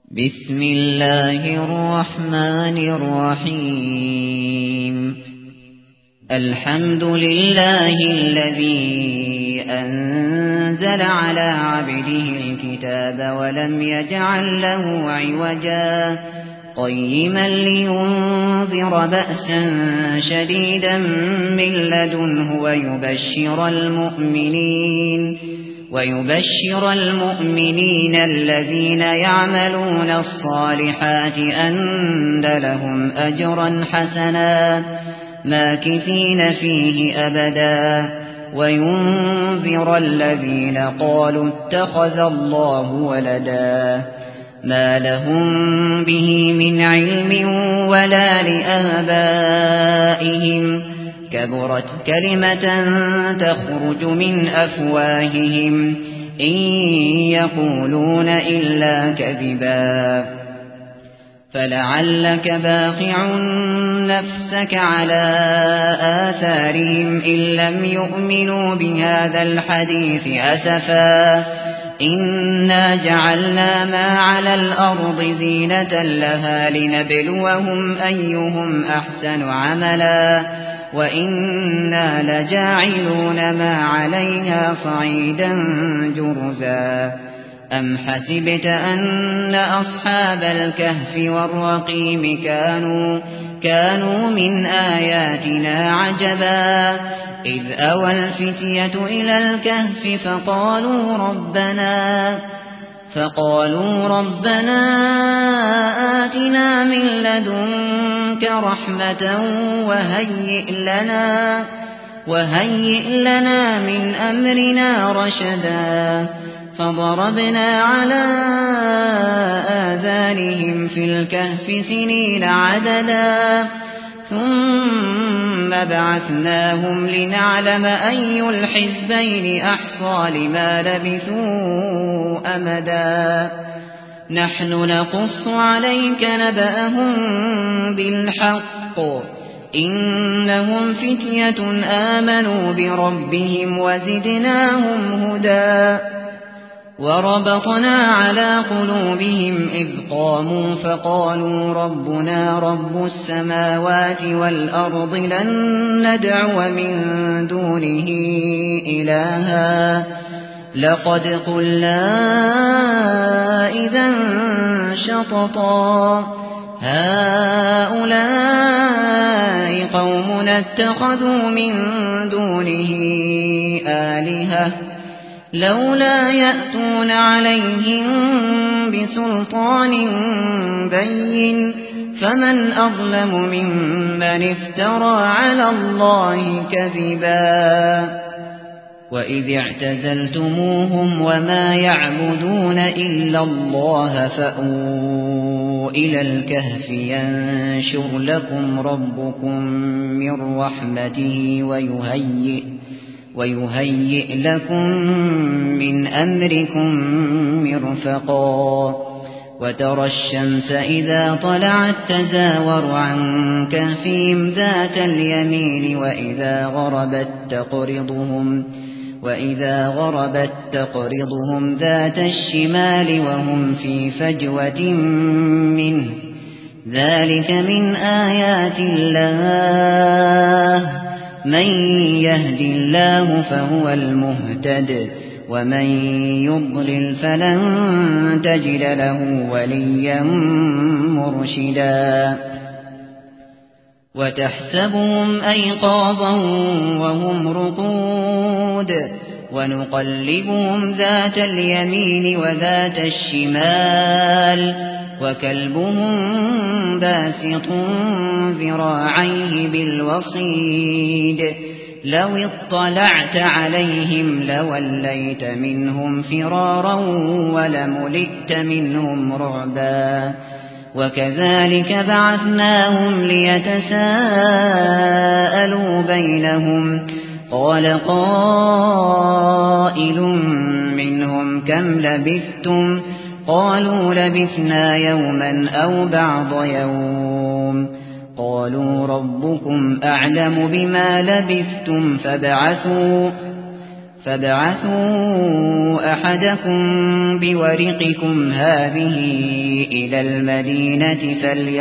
بسم الله الرحمن الرحيم الحمد لله الذي أنزل على عبده الكتاب ولم يجعل له عوجا قيما لينذر بأسا شديدا من لدنه ويبشر المؤمنين الذين يعملون الصالحات أن لهم أجرا حسنا ماكثين فيه أبدا وينذر الذين قالوا اتخذ الله ولدا ما لهم به من علم ولا لآبائهم كبرت كلمة تخرج من أفواههم إن يقولون إلا كذبا فلعلك باخع نفسك على آثارهم إن لم يؤمنوا بهذا الحديث أسفا إنا جعلنا ما على الأرض زينة لها لنبلوهم أيهم أحسن عملا وإنا لجاعلون ما عليها صعيدا جرزا أم حسبت أن أصحاب الكهف والرقيم كانوا من آياتنا عجبا إذ أوى الفتية إلى الكهف فقالوا ربنا آتنا من لدنك رحمة وهيئ لنا من أمرنا رشدا فضربنا على آذانهم في الكهف سنين عددا ثم بعثناهم لنعلم أي الحزبين أحصى لما لبثوا أمدا نحن نقص عليك نبأهم بالحق إنهم فتية آمنوا بربهم وزدناهم هدى وربطنا على قلوبهم إذ قاموا فقالوا ربنا رب السماوات والأرض لن ندعو من دونه إلها لقد قلنا إذا شططا هؤلاء قومنا اتخذوا من دونه آلهة لولا يأتون عليهم بسلطان بين فمن أظلم ممن افترى على الله كذبا وإذ اعتزلتموهم وما يعبدون إلا الله فأووا إلى الكهف ينشر لكم ربكم من رحمته ويهيئ لكم من أمركم مرفقا وترى الشمس إذا طلعت تزاور عن كهفهم ذات اليمين وإذا غربت تقرضهم ذات الشمال وهم في فجوة منه ذلك من آيات الله من يهد الله فهو المهتد ومن يضلل فلن تجد له وليا مرشدا وتحسبهم أيقاظا وهم رقود ونقلبهم ذات اليمين وذات الشمال وكلبهم باسط ذراعيه بالوصيد لو اطلعت عليهم لوليت منهم فرارا ولملئت منهم رعبا وكذلك بعثناهم ليتساءلوا بينهم قال قائل منهم كم لبثتم قالوا لبثنا يوما أو بعض يوم قالوا ربكم أعلم بما لبثتم فابعثوا أحدكم بورقكم هذه إلى المدينة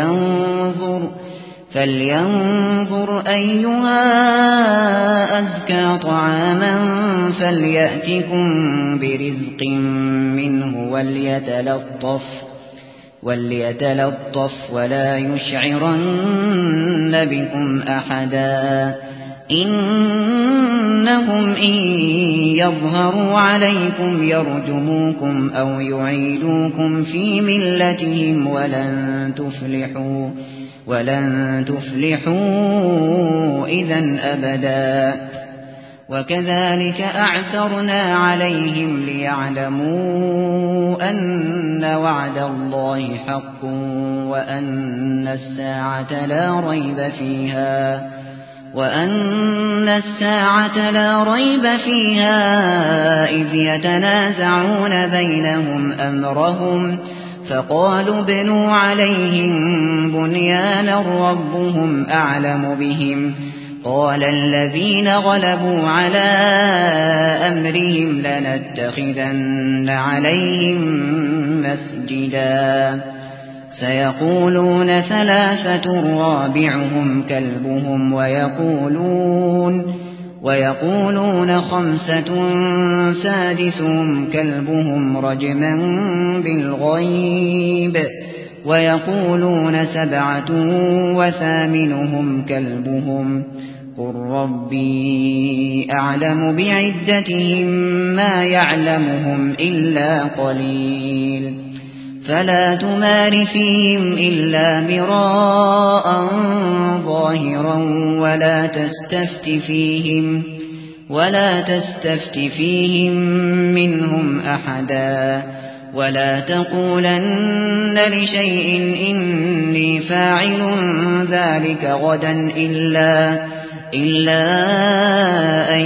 فلينظر أيها أزكى طعاما فليأتكم برزق منه وليتلطف ولا يشعرن بكم أحدا إنهم إن يظهروا عليكم يرجموكم أو يعيدوكم في ملتهم ولن تفلحوا إذا أبدا وكذلك أعثرنا عليهم ليعلموا أن وعد الله حق وأن الساعة لا ريب فيها إذ يتنازعون بينهم أمرهم فقالوا ابنوا عليهم بنيانا ربهم أعلم بهم قال الذين غلبوا على أمرهم لنتخذن عليهم مسجدا سيقولون 3 رابعهم كلبهم ويقولون 5 سادسهم كلبهم رجما بالغيب ويقولون 7 وثامنهم كلبهم قل ربي أعلم بعدتهم ما يعلمهم إلا قليل فلا تمار فيهم إلا مراء ظاهرا ولا تستفت فيهم منهم أحدا ولا تقولن لشيء إني فاعل ذلك غدا إلا أن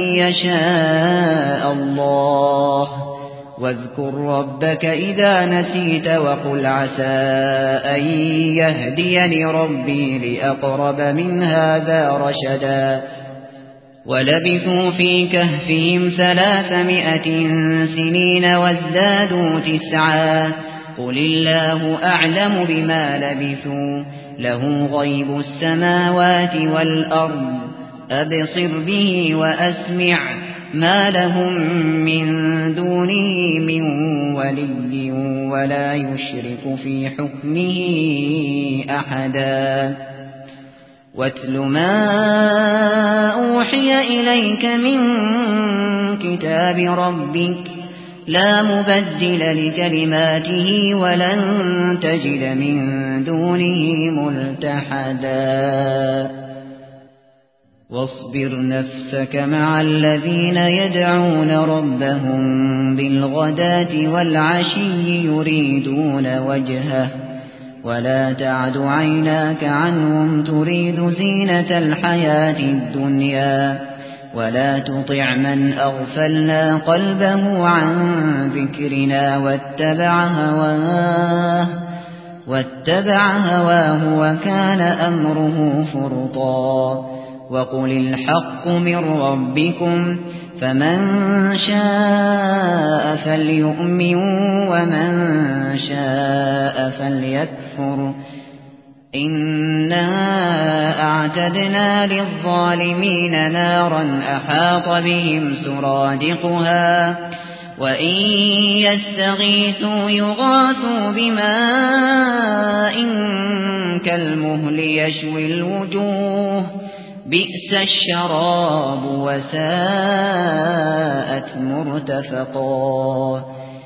يشاء الله واذكر ربك إذا نسيت وقل عسى أن يهديني ربي لأقرب من هذا رشدا ولبثوا في كهفهم 300 سنين وازدادوا 9 قل الله أعلم بما لبثوا له غيب السماوات والأرض أبصر به وأسمع ما لهم من دونه من ولي ولا يشرك في حكمه أحدا واتل ما أوحي إليك من كتاب ربك لا مبدل لكلماته ولن تجد من دونه ملتحدا واصبر نفسك مع الذين يدعون ربهم بالغداة والعشي يريدون وجهه ولا تعد عيناك عنهم تريد زينة الحياة الدنيا ولا تطع من أغفلنا قلبه عن ذكرنا واتبع هواه وكان أمره فرطا وقل الحق من ربكم فمن شاء فليؤمن ومن شاء فليكفر إنا أعتدنا للظالمين نارا أحاط بهم سرادقها وإن يستغيثوا يغاثوا بماء كالمهل يشوي الوجوه بئس الشراب وساءت مرتفقا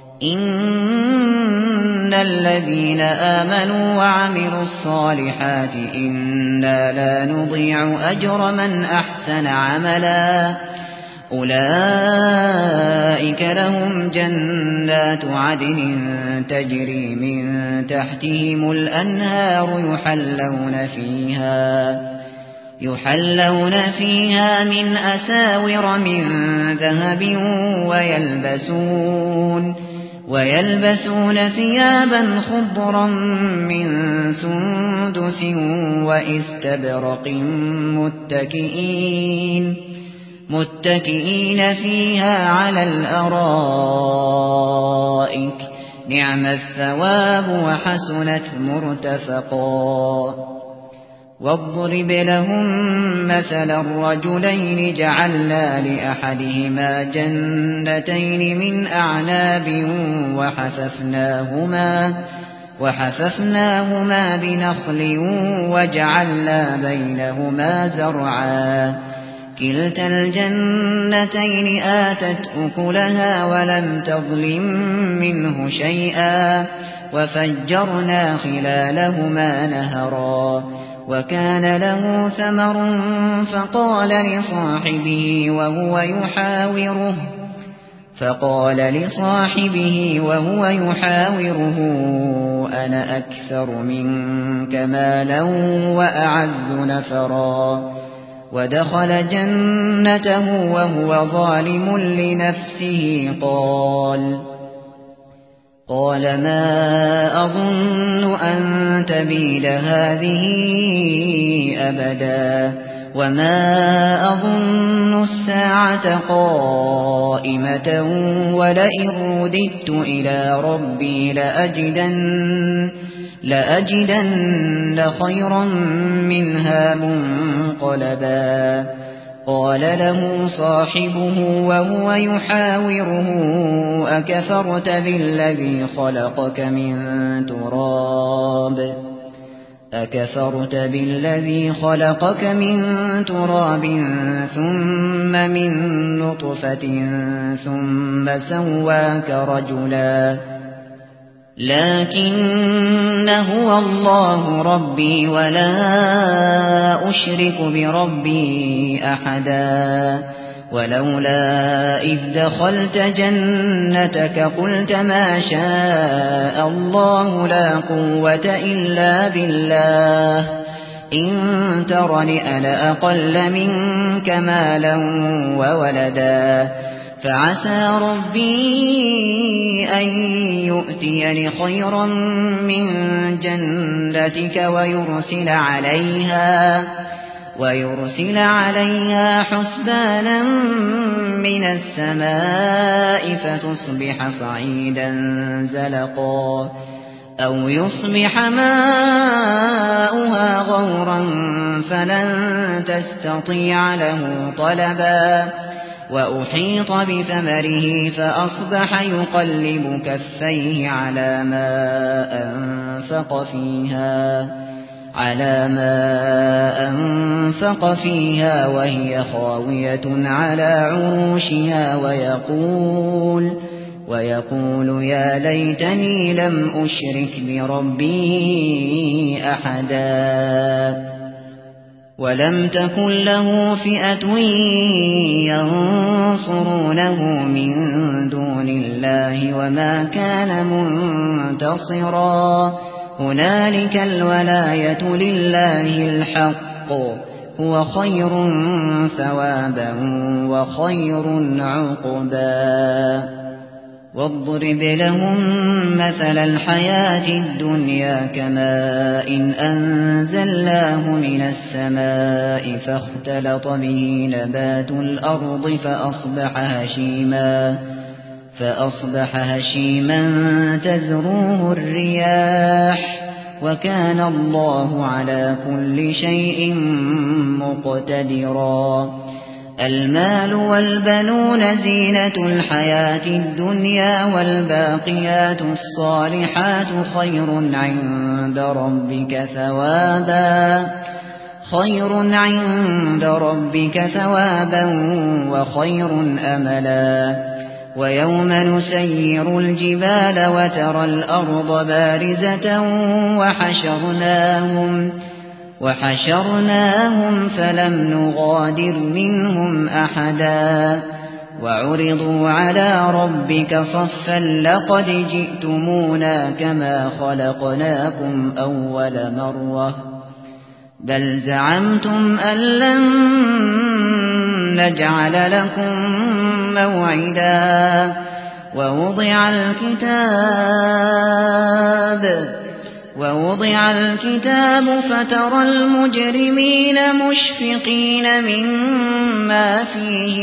إن الذين آمنوا وعملوا الصالحات إنا لا نضيع أجر من أحسن عملا أولئك لهم جنات عدن تجري من تحتهم الأنهار يحلون فيها من أساور من ذهب ويلبسون ثيابا خضرا من سندس واستبرق متكئين فيها على الأرائك نعم الثواب وحسنت مرتفقا واضرب لهم مثلا الرجلين جعلنا لأحدهما جنتين من أعناب وحففناهما بنخل وجعلنا بينهما زرعا كلتا الجنتين آتت أكلها ولم تظلم منه شيئا وفجرنا خلالهما نهرا وكان له ثمر فقال لصاحبه وهو يحاوره أنا أكثر منك مالا وأعز نفرا ودخل جنته وهو ظالم لنفسه قال ما أظن أن تبيد هذه أبدا وما أظن الساعة قائمة ولئن رددت إلى ربي لأجدن خيرا منها منقلبا قال له صاحبه وهو يحاوره أكفرت بالذي خلقك من تراب ثم من نطفة ثم سواك رجلا لكن هو الله ربي ولا أشرك بربي أحدا ولولا إذ دخلت جنتك قلت ما شاء الله لا قوة إلا بالله إن ترني أنا أقل منك مالا وولدا فعسى ربي أن يؤتيني خيرا من جنتك ويرسل عليها حسبانا من السماء فتصبح صعيدا زلقا أو يصبح ماؤها غورا فلن تستطيع له طلبا وأحيط بثمره فأصبح يقلب كفيه على ما أنفق فيها وهي خاوية على عروشها ويقول يا ليتني لم أشرك بربي أحدا ولم تكن له فئة ينصرونه من دون الله وما كان منتصرا هنالك الولاية لله الحق هو خير ثوابا وخير عقبا واضرب لهم مثل الحياة الدنيا كماء أنزلناه من السماء فاختلط به نبات الأرض فأصبح هشيما تذروه الرياح وكان الله على كل شيء مقتدرا المال والبنون زينة الحياة الدنيا والباقيات الصالحات خير عند ربك ثوابا وخير أملا ويوم نسير الجبال وترى الأرض بارزة وحشرناهم فلم نغادر منهم أحدا وعرضوا على ربك صفا لقد جئتمونا كما خلقناكم أول مرة بل زعمتم أن لن نجعل لكم موعدا ووضع الكتاب ووضع الكتاب فترى المجرمين مشفقين مما فيه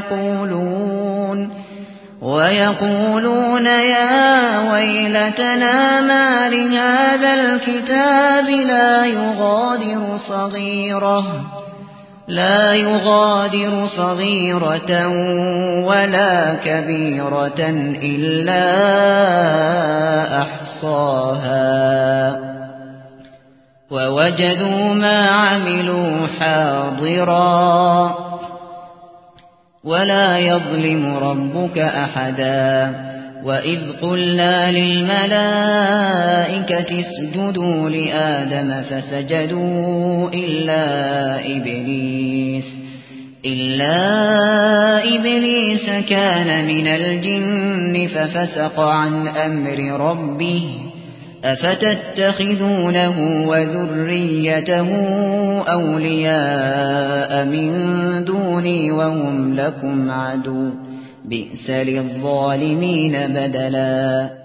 ويقولون يا ويلتنا ما لهذا الكتاب لا يغادر صغيرة ولا كبيرة إلا أحصاها ووجدوا ما عملوا حاضرا ولا يظلم ربك أحدا وإذ قلنا للملائكة اسجدوا لآدم فسجدوا إلا إبليس كان من الجن ففسق عن أمر ربه أفتتخذونه وذريته أولياء من دوني وهم لكم عدو بئس للظالمين بدلا